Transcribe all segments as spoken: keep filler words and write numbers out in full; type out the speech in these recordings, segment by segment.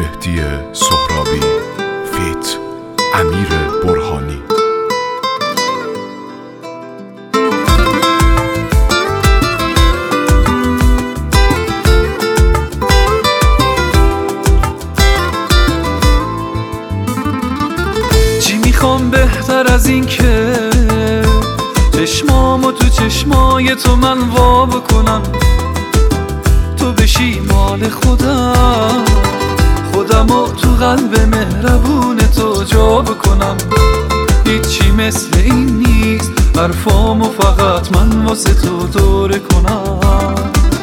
مهدی سهرابی فیت امیر برهانی. چی میخوام بهتر از این که چشمامو تو چشمای تو من وا بکنم، تو بشی مال خودم، خودمو تو قلب مهربون تو جا بکنم. هیچی مثل این نیست، حرفامو فقط من واسه تو دوره کنم.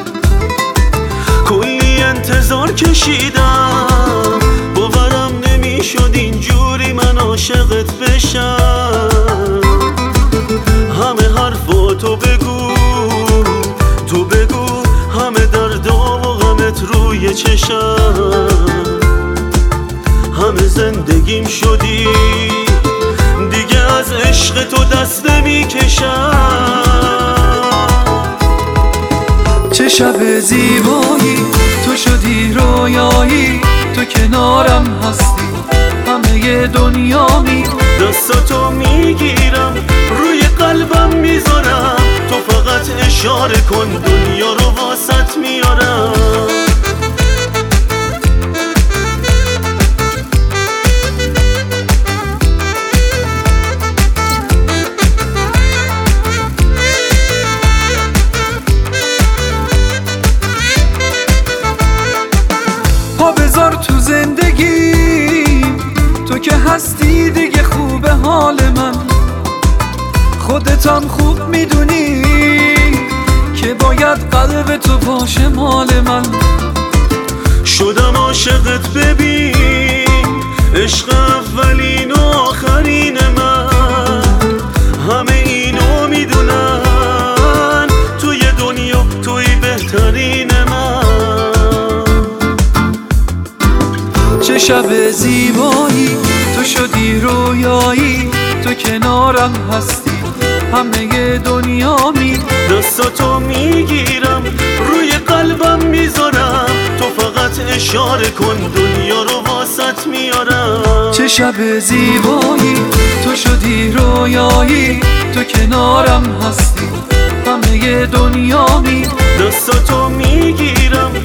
کلی انتظار کشیدم، باورم نمیشد اینجوری من عاشقت بشم. همه حرفاتو بگو، تو بگو، همه دردام و غمت روی چشم. همه زندگیم شدی، دیگه از عشق تو دست نمی کشم. چه شب زیبایی، تو شدی رویایی، تو کنارم هستی، همه دنیا می دستاتو میگیرم، روی قلبم میذارم، تو فقط اشاره کن دنیا رو واسط میارم. پا بذار تو زندگی، تو که هستی دیگه خوبه حال من. خودتم خوب میدونی که باید قلب تو باشه مال من. شدم عاشقت ببین، عشق اولین و آخرین من. همه اینو میدونن، توی دنیا توی بهترین من. چه شب زیبایی، تو شدی رویایی، تو کنارم هستی، همه دنیا می دستاتو میگیرم، روی قلبم میذارم، تو فقط اشاره کن دنیا رو واسط میارم. چه شب زیبایی، تو شدی رویایی، تو کنارم هستی، همه دنیا می دستاتو میگیرم،